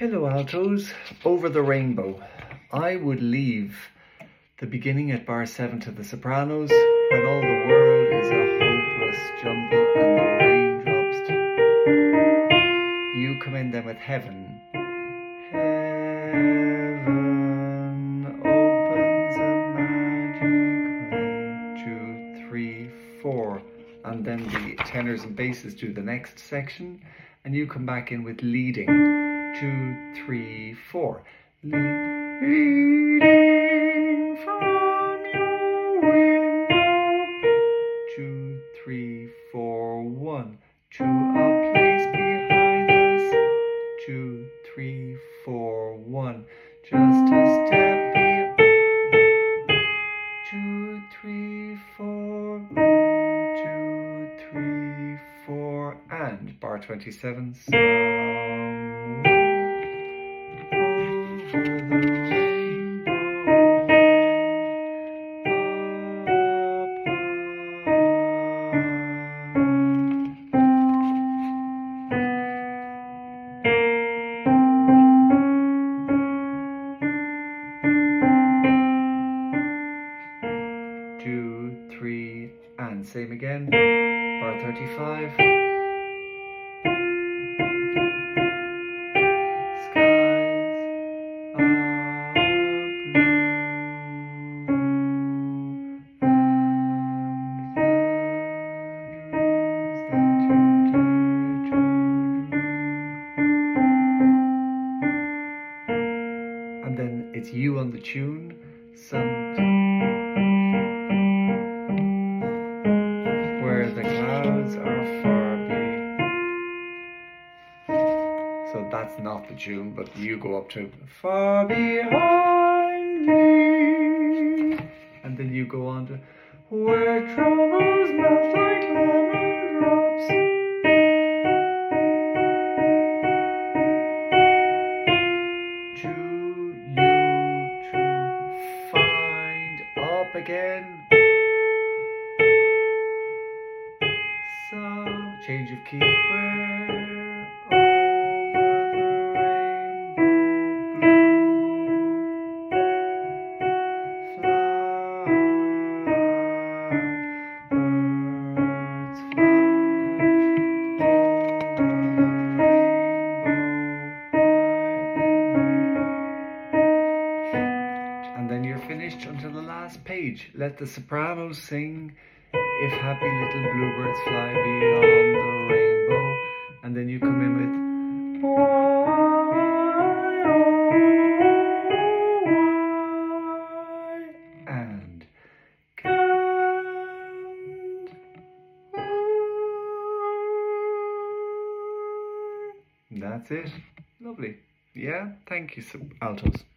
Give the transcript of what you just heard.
Hello altos, Over the Rainbow. I would leave the beginning at bar 7 to the sopranos, when all the world is a hopeless jumble and the raindrops. You come in then with heaven. Heaven opens a magic 1, 2, 3, 4, and then the tenors and basses do the next section, and you come back in with leading. 2, 3, 4. Leading from your window. 2, 3, 4, 1. To a place behind us. 2, 3, 4, 1. Just a step behind. 2, 3, 4. 2, 3, 4. And bar 27. Two, three, and same again. Bar 35. And then it's you on the tune, where the clouds are far so that's not the tune, but you go up to far behind me, and then you go on to where troubles melt like lemon drops. Again, so change of key, where over the rainbow birds fly and then you're finished until the last page. Let the sopranos sing If Happy Little Bluebirds Fly Beyond the Rainbow, and then you come in with and that's it. Lovely. Yeah, thank you, altos.